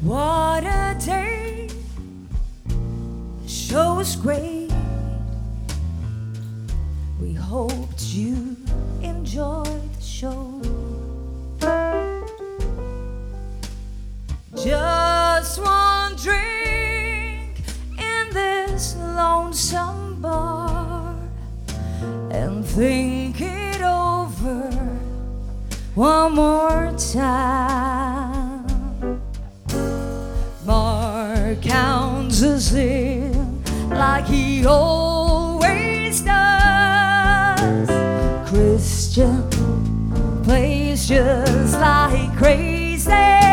What a day, the show was great. We hoped you enjoyed the show. Just one drink in this lonesome bar and think it over one more time. Mark counts us in like he always does. Christian plays just like crazy.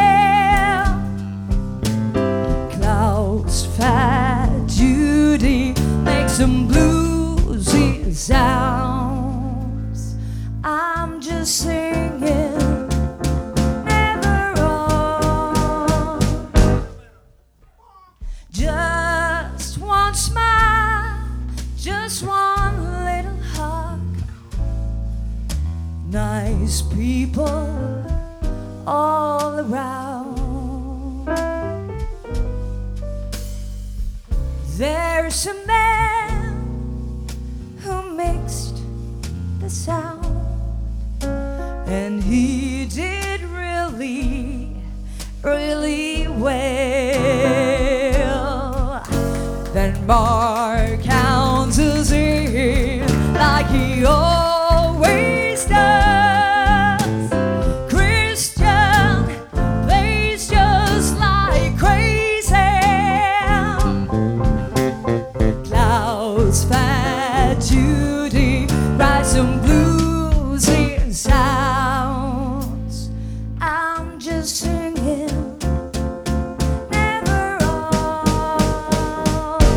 Klaus Fat Judy makes some bluesy sounds. I'm just singing, never wrong. Just one smile, just one little hug. Nice people all around. There's a man who mixed the sound, and he did really, really well. Then Mark counts us in like he always does. Christian plays just like crazy. Klaus Fat Judy writes some bluesy sounds. I'm just singing, never wrong.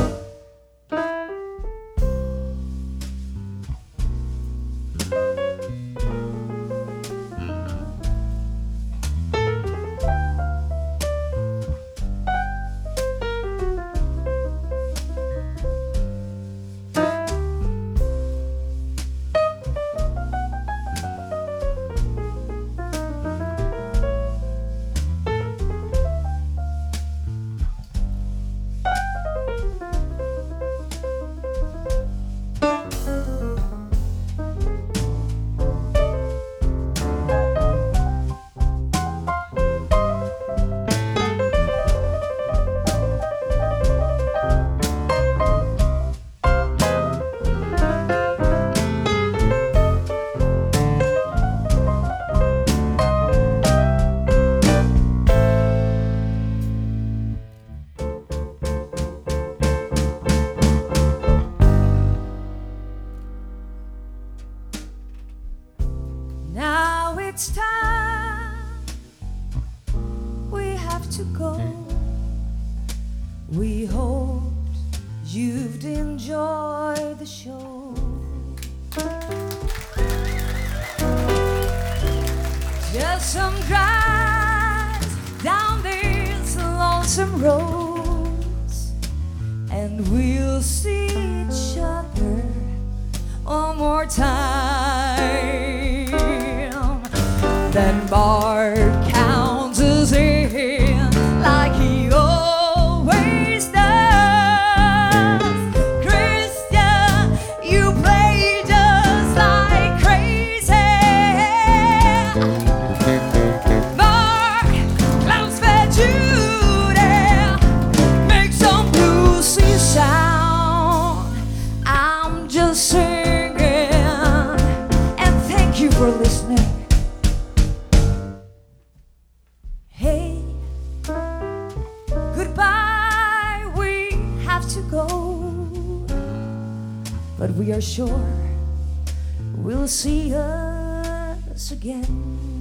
Now it's time, we have to go. We hoped you'd enjoy the show. Just some drives down these lonesome roads, and we'll see each other one more time. Then Mark counts us in like he always does. Christian, you play just like crazy. Mark, Klaus Fat Judy, make some bluesy sound. I'm just singing, and thank you for listening. Hey, goodbye, we have to go, but we are sure we'll see us again.